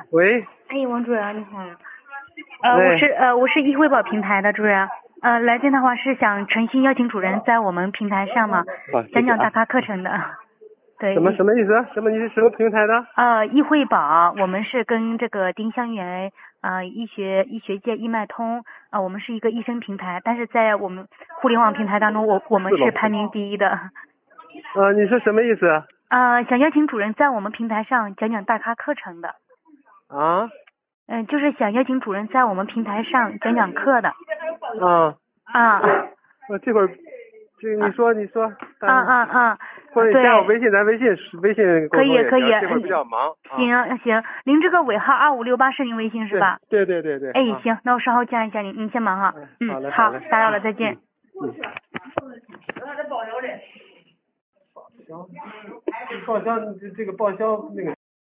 喂， 哎，王主任你好。 哎， 我是易惠宝平台的主任。来电的话是想诚心邀请主任在我们平台上嘛， 好，谢谢啊。 讲讲大咖课程的。对。 什么意思？你是什么平台的？ 易惠宝，我们是跟这个丁香园医学界易脉通我们是一个医生平台，但是在我们互联网平台当中，我们是排名第一的。 你是什么意思？ 想邀请主任在我们平台上讲讲大咖课程的。 啊？ 就是想邀请主任在我们平台上讲讲课的。 这会儿，你说，或者你对。 加我微信，咱微信沟可以通也行，这会儿比较忙。 行，您这个尾号2568是您微信是吧？ 对。 行，那我稍后加一下您，您先忙哈。 好嘞， 好，打扰了，再见。 报销这个报销那个